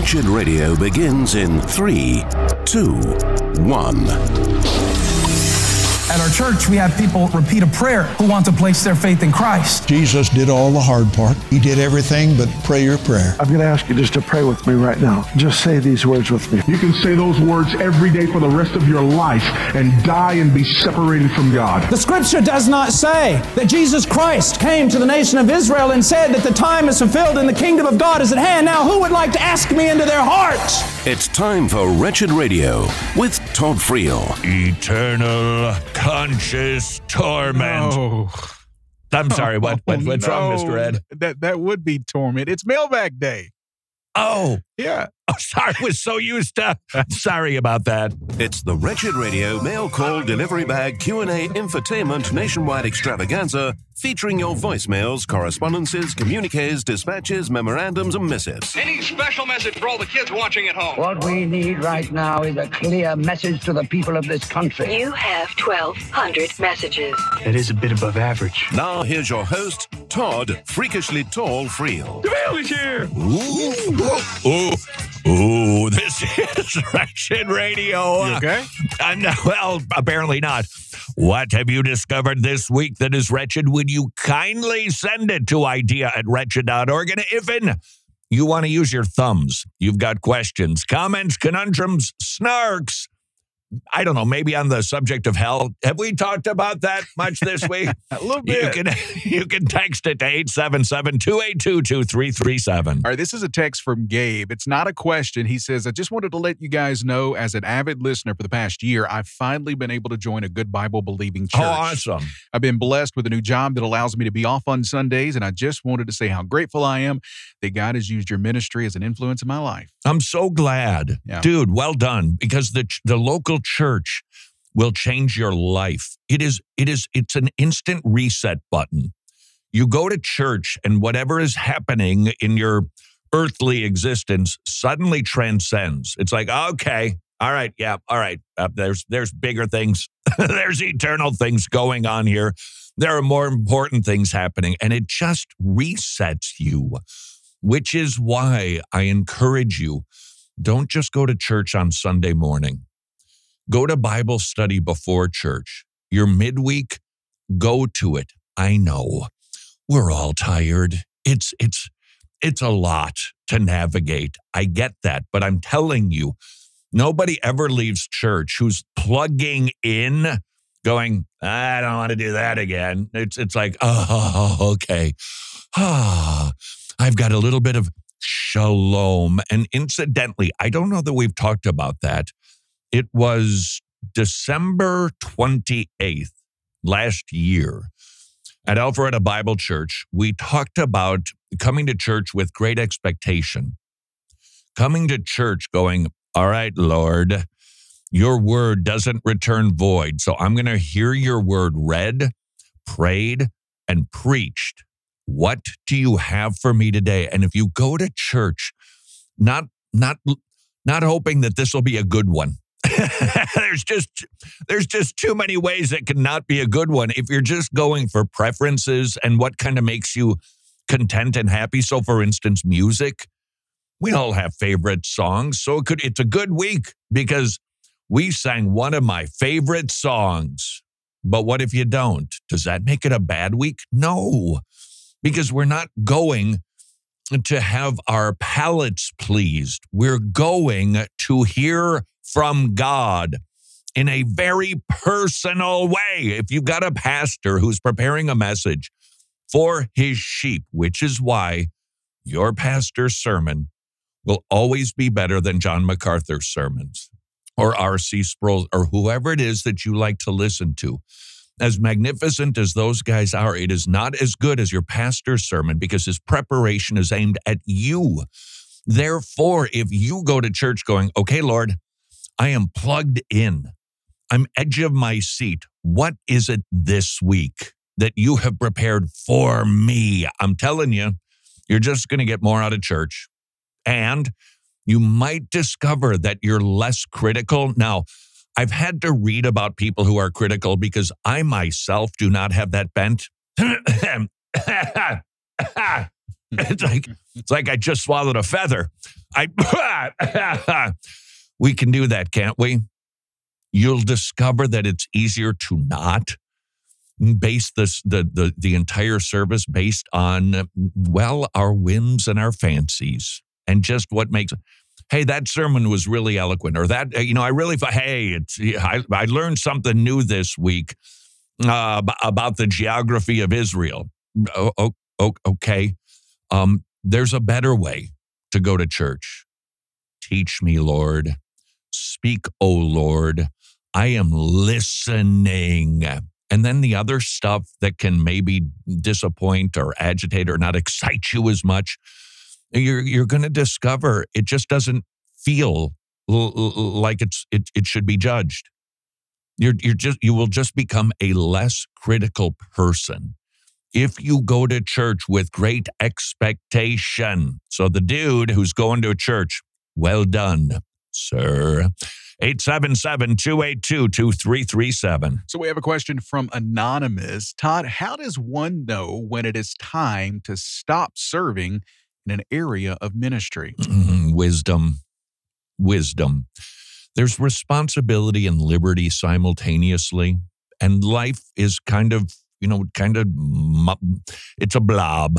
Wretched Radio begins in 3, 2, 1. At our church, we have people repeat a prayer who want to place their faith in Christ. Jesus did all the hard part. He did everything but pray your prayer. I'm going to ask you just to pray with me right now. Just say these words with me. You can say those words every day for the rest of your life and die and be separated from God. The scripture does not say that Jesus Christ came to the nation of Israel and said that the time is fulfilled and the kingdom of God is at hand. Now, who would like to ask me into their hearts? It's time for Wretched Radio with Todd Friel. Eternal conscious torment. Oh. I'm sorry, what's wrong, No. Mr. Ed? That would be torment. It's mailbag day. Oh, Yeah. sorry, I was so used to. Sorry about that. It's the Wretched Radio mail call delivery bag Q&A infotainment nationwide extravaganza featuring your voicemails, correspondences, communiques, dispatches, memorandums, and missives. Any special message for all the kids watching at home? What we need right now is a clear message to the people of this country. You have 1,200 messages. That is a bit above average. Now here's your host, Todd Freakishly Tall Friel. The mail is here. Ooh, this is Wretched Radio. You okay? No, well, apparently not. What have you discovered this week that is wretched? Would you kindly send it to idea@wretched.org? And if you want to use your thumbs, you've got questions, comments, conundrums, snarks, I don't know, maybe on the subject of hell. Have we talked about that much this week? A little bit. You can text it to 877-282-2337. All right, this is a text from Gabe. It's not a question. He says, I just wanted to let you guys know, as an avid listener for the past year, I've finally been able to join a good Bible-believing church. Oh, awesome. I've been blessed with a new job that allows me to be off on Sundays, and I just wanted to say how grateful I am that God has used your ministry as an influence in my life. I'm so glad. Yeah. Dude, well done. Because the local church will change your life. It's an instant reset button. You go to church and whatever is happening in your earthly existence suddenly transcends. It's like, okay, all right, yeah, all right. There's bigger things. There's eternal things going on here. There are more important things happening, and it just resets you, which is why I encourage you, don't just go to church on Sunday morning. Go to Bible study before church. Your midweek, go to it. I know we're all tired. It's a lot to navigate. I get that, but I'm telling you, nobody ever leaves church who's plugging in, going, I don't want to do that again. It's like, oh, okay. I've got a little bit of shalom. And incidentally, I don't know that we've talked about that. It was December 28th last year at Alpharetta Bible Church. We talked about coming to church with great expectation. Coming to church going, all right, Lord, your word doesn't return void. So I'm going to hear your word read, prayed, and preached. What do you have for me today? And if you go to church, not hoping that this will be a good one. There's just too many ways it cannot be a good one. If you're just going for preferences and what kind of makes you content and happy. So for instance, music, we all have favorite songs. So it's a good week because we sang one of my favorite songs. But what if you don't? Does that make it a bad week? No, because we're not going to have our palates pleased. We're going to hear from God in a very personal way. If you've got a pastor who's preparing a message for his sheep, which is why your pastor's sermon will always be better than John MacArthur's sermons or R.C. Sproul or whoever it is that you like to listen to. As magnificent as those guys are, it is not as good as your pastor's sermon because his preparation is aimed at you. Therefore, if you go to church going, okay, Lord, I am plugged in. I'm edge of my seat. What is it this week that you have prepared for me? I'm telling you, you're just going to get more out of church. And you might discover that you're less critical. Now, I've had to read about people who are critical because I myself do not have that bent. It's like I just swallowed a feather. We can do that, can't we? You'll discover that it's easier to not base the entire service based on, well, our whims and our fancies and just what makes it. Hey, that sermon was really eloquent, or that, I really, I learned something new this week about the geography of Israel. Okay. There's a better way to go to church. Teach me, Lord. Speak, O Lord. I am listening. And then the other stuff that can maybe disappoint or agitate or not excite you as much, you're going to discover it just doesn't feel like it should be judged. You will just become a less critical person if you go to church with great expectation. So the dude who's going to a church, well done, sir. 877-282-2337. So we have a question from Anonymous. Todd, how does one know when it is time to stop serving in an area of ministry? Wisdom. There's responsibility and liberty simultaneously. And life is kind of, it's a blob.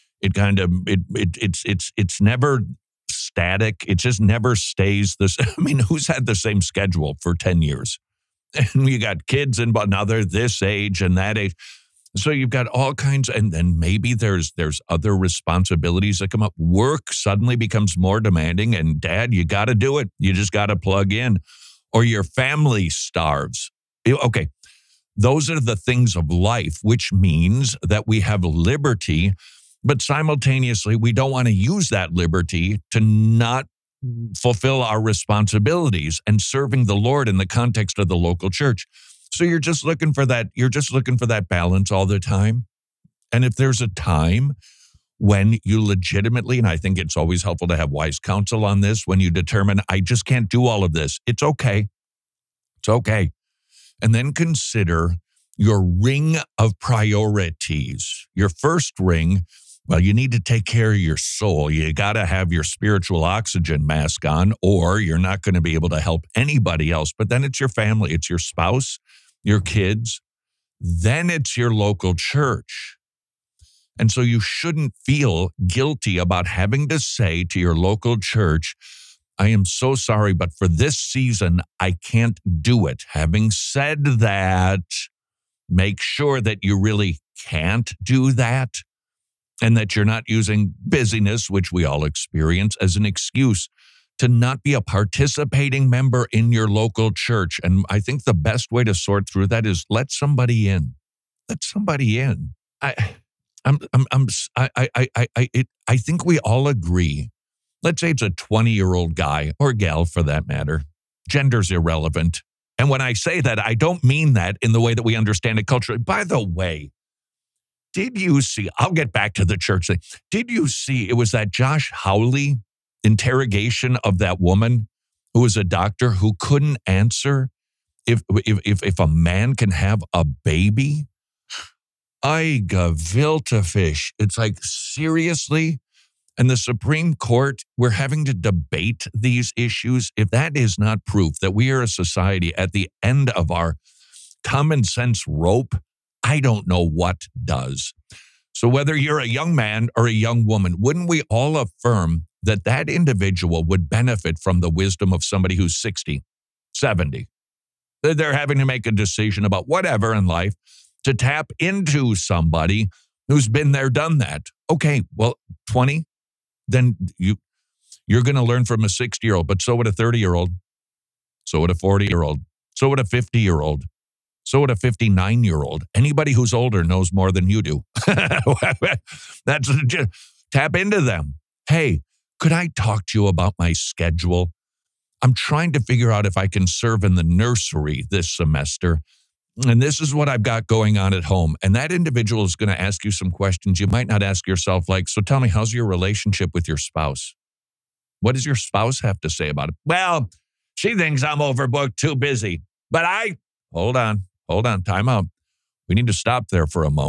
It's never static. It just never stays this. I mean, who's had the same schedule for 10 years? And you got kids, and now they're this age and that age. So you've got all kinds, and then maybe there's other responsibilities that come up. Work suddenly becomes more demanding, and Dad, you got to do it. You just got to plug in, or your family starves. Okay, those are the things of life, which means that we have liberty, but simultaneously we don't want to use that liberty to not fulfill our responsibilities and serving the Lord in the context of the local church. So you're just looking for that. You're just looking for that balance all the time. And if there's a time when you legitimately, and I think it's always helpful to have wise counsel on this, when you determine, I just can't do all of this, it's okay. It's okay. And then consider your ring of priorities. Your first ring, well, you need to take care of your soul. You got to have your spiritual oxygen mask on, or you're not going to be able to help anybody else. But then it's your family, it's your spouse, your kids, then it's your local church. And so you shouldn't feel guilty about having to say to your local church, I am so sorry, but for this season, I can't do it. Having said that, make sure that you really can't do that and that you're not using busyness, which we all experience, as an excuse to not be a participating member in your local church. And I think the best way to sort through that is let somebody in. Let somebody in. I think we all agree. Let's say it's a 20-year-old guy or gal for that matter. Gender's irrelevant. And when I say that, I don't mean that in the way that we understand it culturally. By the way, did you see, I'll get back to the church thing. Did you see, it was that Josh Hawley interrogation of that woman who was a doctor who couldn't answer if a man can have a baby? I gefilte fish. It's like, seriously? And the Supreme Court, we're having to debate these issues. If that is not proof that we are a society at the end of our common sense rope, I don't know what does. So whether you're a young man or a young woman, wouldn't we all affirm that that individual would benefit from the wisdom of somebody who's 60, 70? They're having to make a decision about whatever in life to tap into somebody who's been there, done that. Okay, well, 20, then you're going to learn from a 60-year-old, but so would a 30-year-old, so would a 40-year-old, so would a 50-year-old, so would a 59-year-old. Anybody who's older knows more than you do. That's just, tap into them. Hey, could I talk to you about my schedule? I'm trying to figure out if I can serve in the nursery this semester. And this is what I've got going on at home. And that individual is going to ask you some questions you might not ask yourself, like, so tell me, how's your relationship with your spouse? What does your spouse have to say about it? Well, she thinks I'm overbooked, too busy. But hold on, time out. We need to stop there for a moment.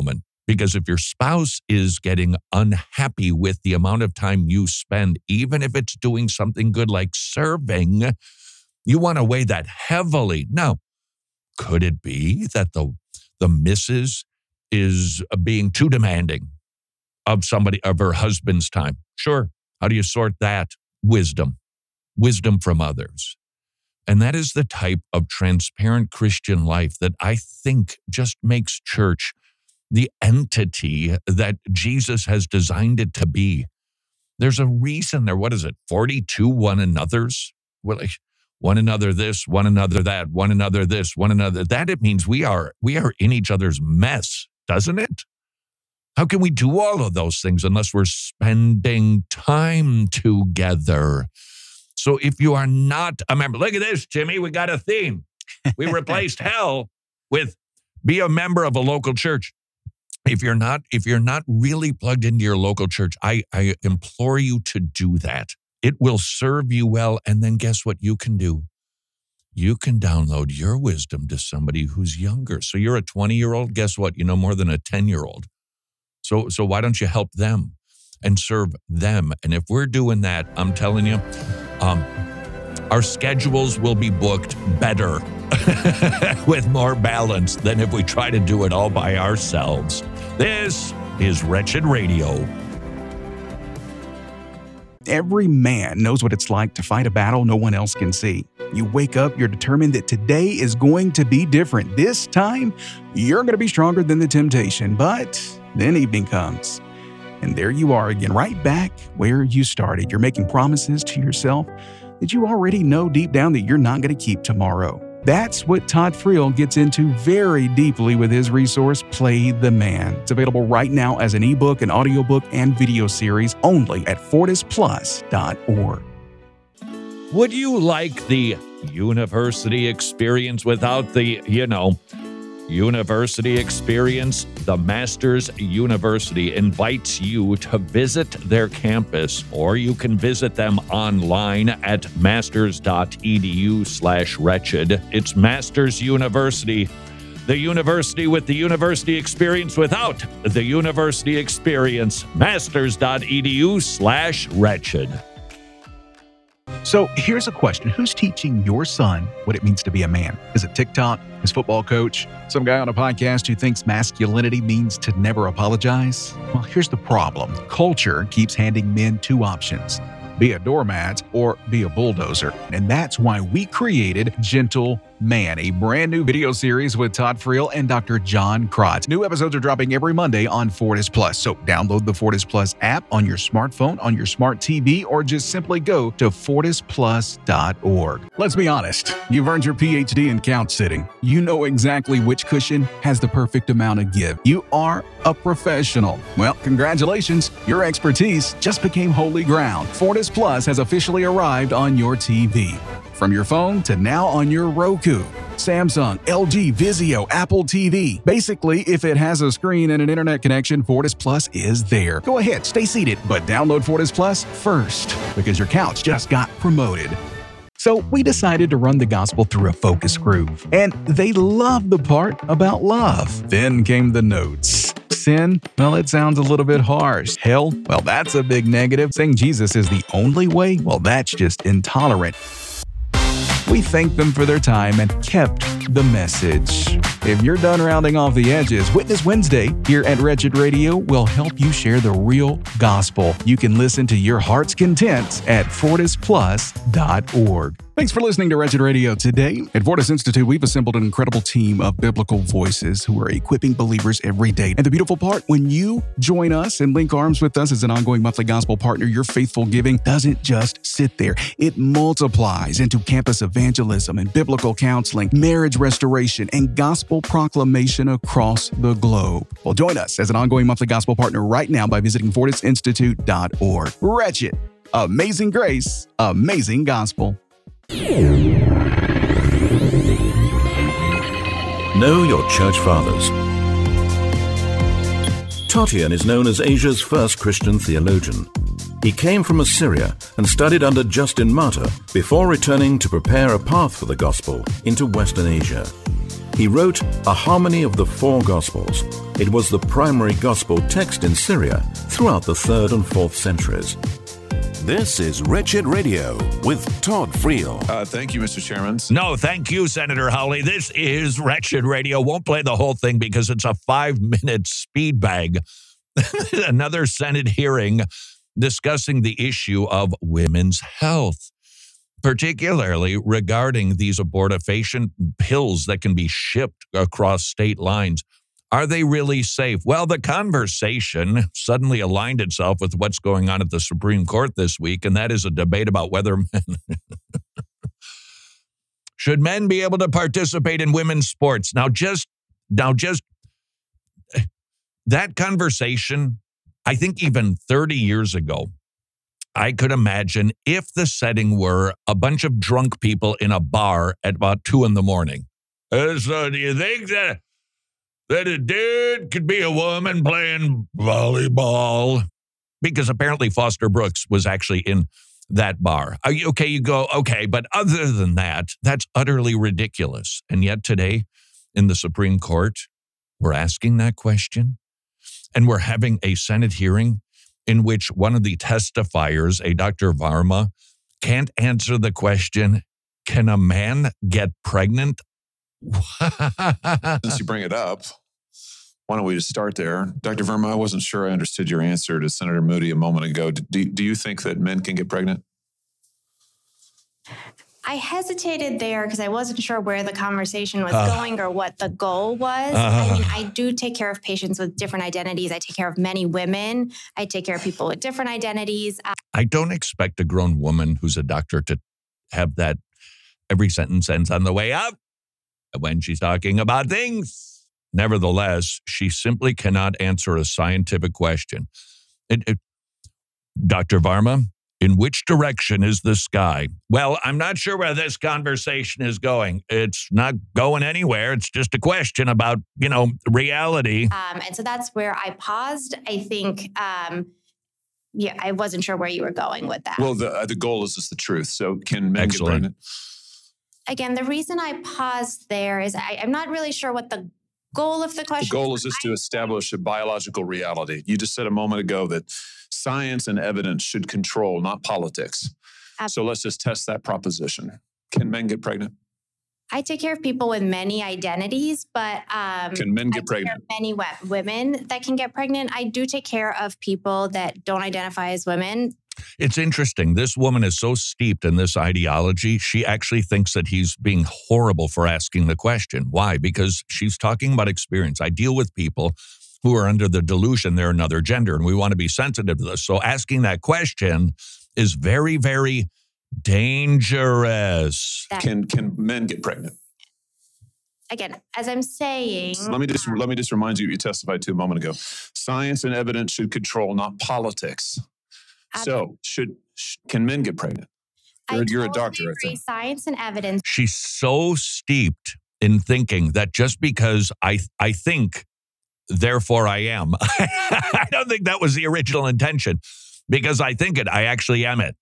Because if your spouse is getting unhappy with the amount of time you spend, even if it's doing something good like serving, you want to weigh that heavily. Now, could it be that the missus is being too demanding of her husband's time? Sure. How do you sort that? Wisdom from others. And that is the type of transparent Christian life that I think just makes church the entity that Jesus has designed it to be. There's a reason there, 42 one another's? Well, like, one another this, one another that, one another this, one another that. It means we are in each other's mess, doesn't it? How can we do all of those things unless we're spending time together? So if you are not a member, look at this, Jimmy, we got a theme. We replaced hell with be a member of a local church. If you're not really plugged into your local church, I implore you to do that. It will serve you well. And then guess what you can do? You can download your wisdom to somebody who's younger. So you're a 20-year-old. Guess what? You know more than a 10-year-old. So why don't you help them and serve them? And if we're doing that, I'm telling you, our schedules will be booked better with more balance than if we try to do it all by ourselves. This is Wretched Radio. Every man knows what it's like to fight a battle no one else can see. You wake up, you're determined that today is going to be different. This time, you're going to be stronger than the temptation. But then evening comes, and there you are again, right back where you started. You're making promises to yourself that you already know deep down that you're not going to keep tomorrow. That's what Todd Friel gets into very deeply with his resource, Play the Man. It's available right now as an ebook, an audiobook, and video series only at FortisPlus.org. Would you like the university experience without the, university experience? The Masters University invites you to visit their campus, or you can visit them online at masters.edu/wretched. It's Masters University, the university with the university experience without the university experience. Masters.edu/wretched. So here's a question. Who's teaching your son what it means to be a man? Is it TikTok? His football coach? Some guy on a podcast who thinks masculinity means to never apologize? Well, here's the problem. Culture keeps handing men two options. Be a doormat or be a bulldozer. And that's why we created Gentle Man, a brand new video series with Todd Friel and Dr. John Krotz. New episodes are dropping every Monday on Fortis Plus. So download the Fortis Plus app on your smartphone, on your smart TV, or just simply go to FortisPlus.org. Let's be honest. You've earned your PhD in couch sitting. You know exactly which cushion has the perfect amount of give. You are a professional. Well, congratulations. Your expertise just became holy ground. Fortis Plus has officially arrived on your TV. From your phone to now on your Roku, Samsung, LG, Vizio, Apple TV. Basically, if it has a screen and an internet connection, Fortis Plus is there. Go ahead, stay seated, but download Fortis Plus first because your couch just got promoted. So we decided to run the gospel through a focus group, and they loved the part about love. Then came the notes. Sin? Well, it sounds a little bit harsh. Hell? Well, that's a big negative. Saying Jesus is the only way? Well, that's just intolerant. We thanked them for their time and kept the message. If you're done rounding off the edges, Witness Wednesday here at Wretched Radio will help you share the real gospel. You can listen to your heart's content at FortisPlus.org. Thanks for listening to Wretched Radio today. At Fortis Institute, we've assembled an incredible team of biblical voices who are equipping believers every day. And the beautiful part, when you join us and link arms with us as an ongoing monthly gospel partner, your faithful giving doesn't just sit there. It multiplies into campus evangelism and biblical counseling, marriage restoration, and gospel proclamation across the globe. Well, join us as an ongoing monthly gospel partner right now by visiting FortisInstitute.org. Wretched, amazing grace, amazing gospel. Know your church fathers. Tatian is known as Asia's first Christian theologian. He came from Assyria and studied under Justin Martyr before returning to prepare a path for the gospel into Western Asia. He wrote A Harmony of the Four Gospels. It was the primary gospel text in Syria throughout the 3rd and 4th centuries. This is Wretched Radio with Todd Friel. Thank you, Mr. Chairman. No, thank you, Senator Hawley. This is Wretched Radio. Won't play the whole thing because it's a 5-minute speed bag. Another Senate hearing discussing the issue of women's health, particularly regarding these abortifacient pills that can be shipped across state lines. Are they really safe? Well, the conversation suddenly aligned itself with what's going on at the Supreme Court this week, and that is a debate about whether men should men be able to participate in women's sports. Now, just that conversation, I think even 30 years ago, I could imagine if the setting were a bunch of drunk people in a bar at about 2 a.m. So do you think that a dude could be a woman playing volleyball? Because apparently Foster Brooks was actually in that bar. Okay, you go, okay, but other than that, that's utterly ridiculous. And yet today in the Supreme Court, we're asking that question. And we're having a Senate hearing in which one of the testifiers, a Dr. Varma, can't answer the question, can a man get pregnant? Since you bring it up, why don't we just start there? Dr. Verma, I wasn't sure I understood your answer to Senator Moody a moment ago. Do you think that men can get pregnant? I hesitated there because I wasn't sure where the conversation was going or what the goal was. I mean, I do take care of patients with different identities. I take care of many women. I take care of people with different identities. I don't expect a grown woman who's a doctor to have that every sentence ends on the way up when she's talking about things. Nevertheless, she simply cannot answer a scientific question. Dr. Varma, in which direction is the sky? Well, I'm not sure where this conversation is going. It's not going anywhere. It's just a question about, reality. And so that's where I paused. I think, I wasn't sure where you were going with that. Well, the goal is just the truth. So can men get pregnant? Again, the reason I paused there is I'm not really sure what the goal of the question. The goal is just to establish a biological reality. You just said a moment ago that science and evidence should control, not politics. Absolutely. So let's just test that proposition. Can men get pregnant? I take care of people with many identities, but can men get pregnant? Many women that can get pregnant. I do take care of people that don't identify as women. It's interesting. This woman is so steeped in this ideology, she actually thinks that he's being horrible for asking the question. Why? Because she's talking about experience. I deal with people who are under the delusion they're another gender, and we want to be sensitive to this. So asking that question is very, very dangerous. Can men get pregnant? Again, as I'm saying, let me just remind you what you testified to a moment ago. Science and evidence should control, not politics. So, can men get pregnant? You're a doctor, I think. Science and evidence. She's so steeped in thinking that just because I think, therefore I am. I don't think that was the original intention. Because I think it, I actually am it.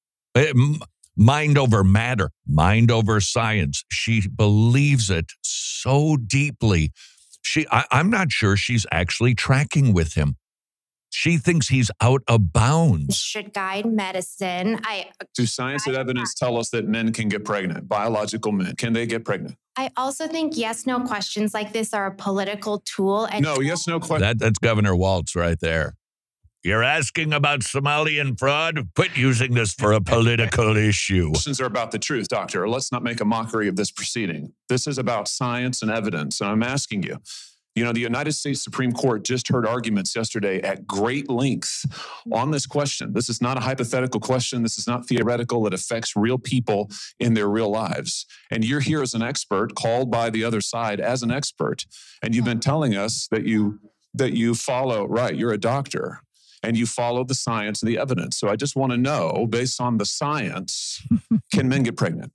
Mind over matter, mind over science. She believes it so deeply. I'm not sure she's actually tracking with him. She thinks he's out of bounds. Should guide medicine. Do science and evidence tell us that men can get pregnant? Biological men, can they get pregnant? I also think yes/no questions like this are a political tool. No, yes/no question. That's Governor Walz right there. You're asking about Somalian fraud? Quit using this for a political issue. Questions are about the truth, doctor. Let's not make a mockery of this proceeding. This is about science and evidence, and I'm asking you. The United States Supreme Court just heard arguments yesterday at great length on this question. This is not a hypothetical question. This is not theoretical. It affects real people in their real lives. And you're here as an expert, called by the other side as an expert. And you've been telling us that you follow, right, you're a doctor, and you follow the science and the evidence. So I just want to know, based on the science, can men get pregnant?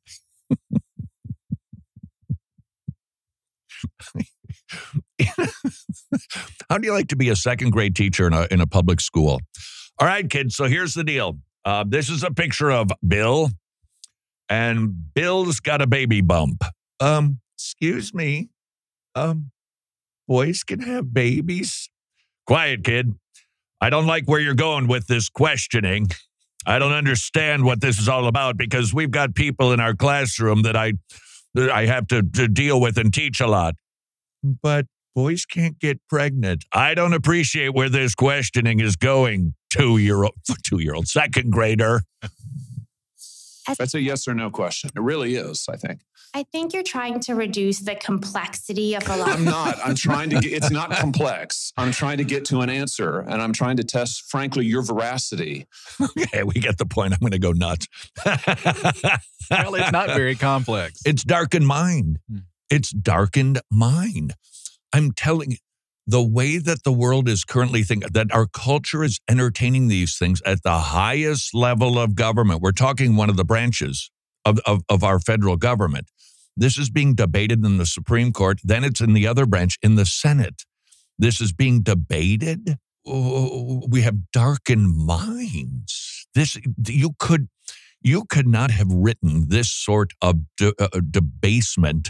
How do you like to be a second grade teacher in a public school? All right, kids, so here's the deal. This is a picture of Bill, and Bill's got a baby bump. Excuse me, boys can have babies? Quiet, kid. I don't like where you're going with this questioning. I don't understand what this is all about because we've got people in our classroom that I have to deal with and teach a lot. But boys can't get pregnant. I don't appreciate where this questioning is going, 2-year-old, second grader. That's a yes or no question. It really is, I think. I think you're trying to reduce the complexity of a lot. I'm not. I'm trying to get, it's not complex. I'm trying to get to an answer, and I'm trying to test, frankly, your veracity. Okay, we get the point. I'm going to go nuts. Well, it's not very complex. It's darkened mind. It's darkened mind. I'm telling you, the way that the world is currently thinking, that our culture is entertaining these things at the highest level of government. We're talking one of the branches of our federal government. This is being debated in the Supreme Court. Then it's in the other branch, in the Senate. This is being debated. Oh, we have darkened minds. You could not have written this sort of debasement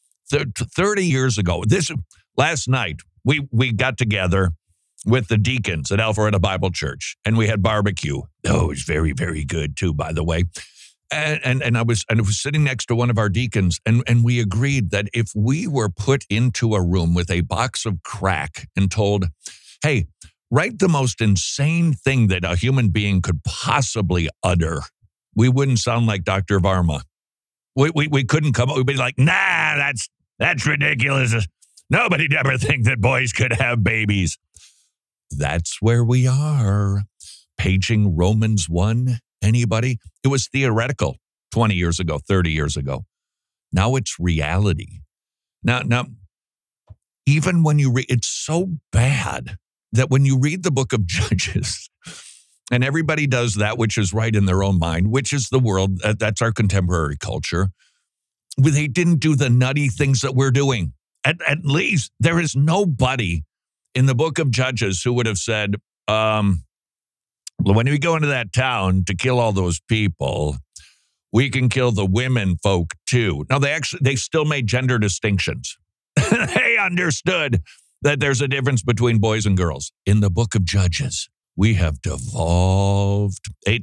30 years ago. Last night, we got together with the deacons at Alpharetta Bible Church, and we had barbecue. Oh, it was very, very good too, by the way. And I was sitting next to one of our deacons, and we agreed that if we were put into a room with a box of crack and told, hey, write the most insane thing that a human being could possibly utter, we wouldn't sound like Dr. Varma. We couldn't come up. We'd be like, nah, that's ridiculous. Nobody'd ever think that boys could have babies. That's where we are. Paging Romans 1. Anybody? It was theoretical 20 years ago, 30 years ago. Now it's reality. Now, even when you read, it's so bad that when you read the book of Judges, and everybody does that which is right in their own mind, which is the world, that's our contemporary culture, they didn't do the nutty things that we're doing. At least there is nobody in the book of Judges who would have said, when we go into that town to kill all those people, we can kill the women folk too. No, they still made gender distinctions. They understood that there's a difference between boys and girls. In the book of Judges, we have devolved.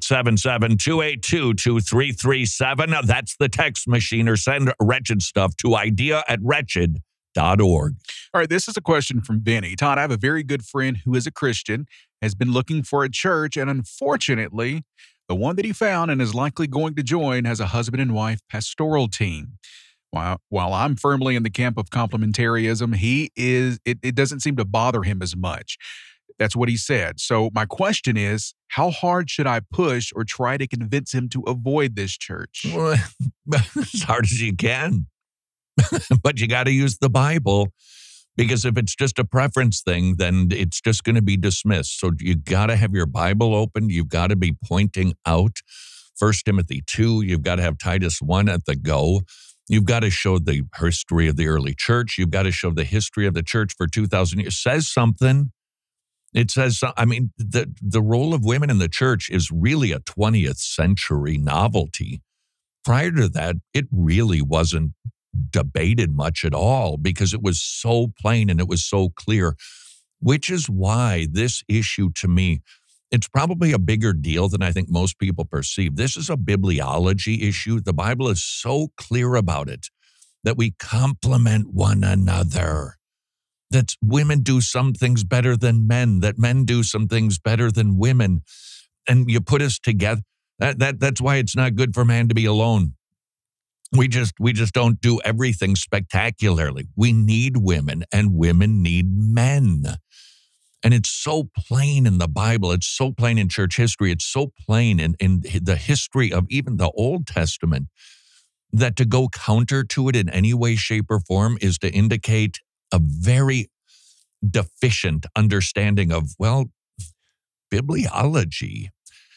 877-282-2337. That's the text machine, or send Wretched Stuff to idea@wretched.org. All right, this is a question from Benny. Todd, I have a very good friend who is a Christian, has been looking for a church, and unfortunately, the one that he found and is likely going to join has a husband and wife pastoral team. While I'm firmly in the camp of complementarianism, it doesn't seem to bother him as much. That's what he said. So my question is, how hard should I push or try to convince him to avoid this church? Well, as hard as you can. But you got to use the Bible, because if it's just a preference thing, then it's just going to be dismissed. So you got to have your Bible open. You've got to be pointing out 1 Timothy 2. You've got to have Titus 1 at the go. You've got to show the history of the early church. You've got to show the history of the church for 2,000 years. It says something. It says, the role of women in the church is really a 20th century novelty. Prior to that, it really wasn't debated much at all, because it was so plain and it was so clear, which is why this issue, to me, it's probably a bigger deal than I think most people perceive. This is a bibliology issue. The Bible is so clear about it, that we complement one another, that women do some things better than men, that men do some things better than women, and you put us together. That's why it's not good for man to be alone. We just don't do everything spectacularly. We need women, and women need men. And it's so plain in the Bible. It's so plain in church history. It's so plain in the history of even the Old Testament, that to go counter to it in any way, shape, or form is to indicate a very deficient understanding of, bibliology.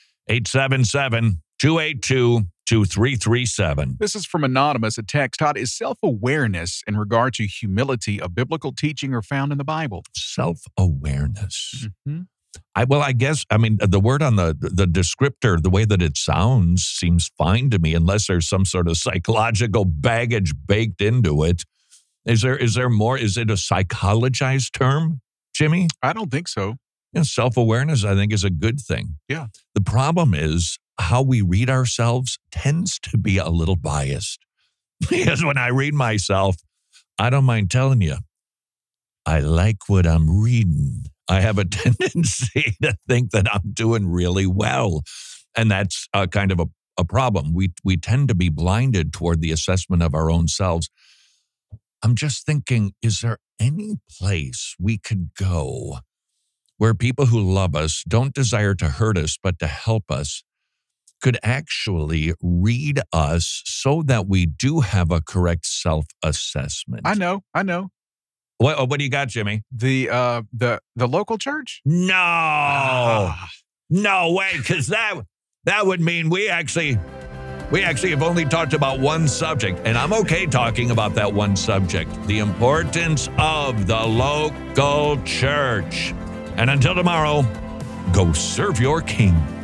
877-282-2337. This is from Anonymous, a text. Todd, is self-awareness in regard to humility a biblical teaching or found in the Bible? Self-awareness. Mm-hmm. I guess, the word on the descriptor, the way that it sounds, seems fine to me, unless there's some sort of psychological baggage baked into it. Is there more? Is it a psychologized term, Jimmy? I don't think so. Self-awareness, I think, is a good thing. Yeah. The problem is how we read ourselves tends to be a little biased. Because when I read myself, I don't mind telling you, I like what I'm reading. I have a tendency to think that I'm doing really well. And that's kind of a problem. We tend to be blinded toward the assessment of our own selves. I'm just thinking, is there any place we could go where people who love us, don't desire to hurt us, but to help us, could actually read us so that we do have a correct self-assessment? I know. What do you got, Jimmy? The local church? No. No way, because that would mean we actually have only talked about one subject, and I'm okay talking about that one subject, the importance of the local church. And until tomorrow, go serve your king.